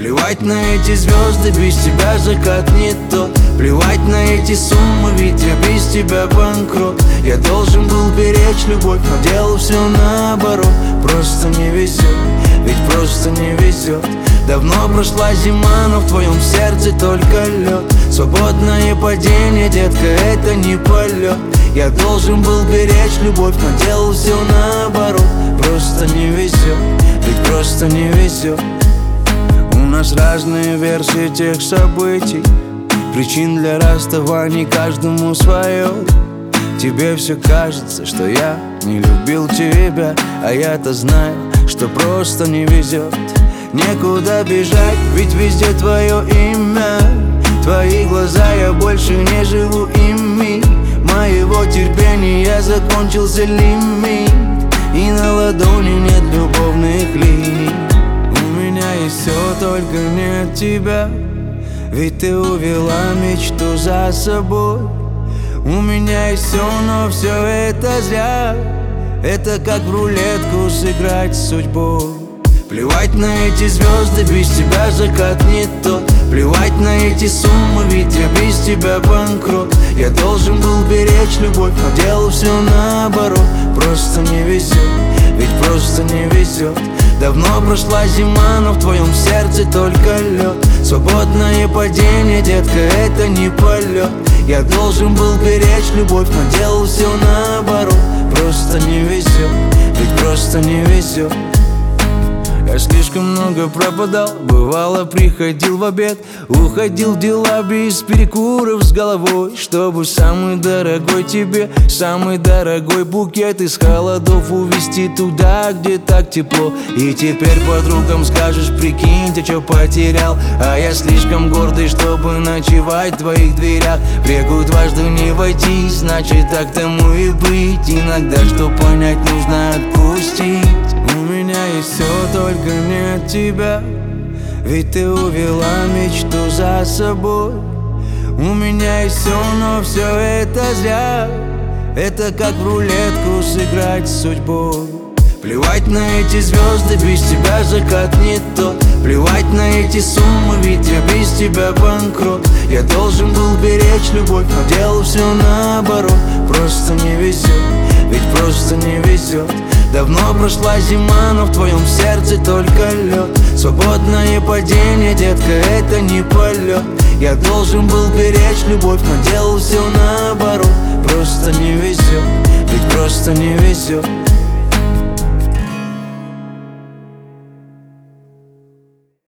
Плевать на эти звезды, без тебя закат не тот. Плевать на эти суммы, ведь я без тебя банкрот. Я должен был беречь любовь, но делал все наоборот. Просто не везет, ведь просто не везет. Давно прошла зима, но в твоем сердце только лед. Свободное падение, детка, это не полет. Я должен был беречь любовь, но делал все наоборот. Просто не везет, ведь просто не везет. У нас разные версии тех событий, причин для расставаний каждому свое. Тебе все кажется, что я не любил тебя, а я-то знаю, что просто не везет. Некуда бежать, ведь везде твое имя. Твои глаза, я больше не живу ими. Моего терпения закончился лимит, и на ладони нет любовных линий. У меня есть все, только нет тебя, ведь ты увела мечту за собой. У меня есть все, но все это зря. Это как в рулетку сыграть с судьбой. Плевать на эти звезды, без тебя закат не тот. Плевать на эти суммы, ведь я без тебя банкрот. Я должен был беречь любовь, но делал все наоборот. Просто не везет, ведь просто не везет. Давно прошла зима, но в твоем сердце только лед. Свободное падение, детка, это не полет. Я должен был беречь любовь, но делал все наоборот. Просто не везет, ведь просто не везет. Я слишком много пропадал, бывало приходил в обед, уходил в дела без перекуров с головой, чтобы самый дорогой тебе, самый дорогой букет из холодов увезти туда, где так тепло. И теперь подругам скажешь: прикинь, ты чё потерял? А я слишком гордый, чтобы ночевать в твоих дверях. В реку дважды не войти, значит так тому и быть. Иногда, что понять, нужно отпустить. У меня есть все, только нет тебя, ведь ты увела мечту за собой. У меня есть все, но все это зря. Это как в рулетку сыграть с судьбой. Плевать на эти звезды, без тебя закат не тот. Плевать на эти суммы, ведь я без тебя банкрот. Я должен был беречь любовь, но делал все наоборот. Просто не везет, ведь просто не везет. Давно прошла зима, но в твоем сердце только лед. Свободное падение, детка, это не полет. Я должен был беречь любовь, но делал все наоборот. Просто не везет, ведь просто не везет.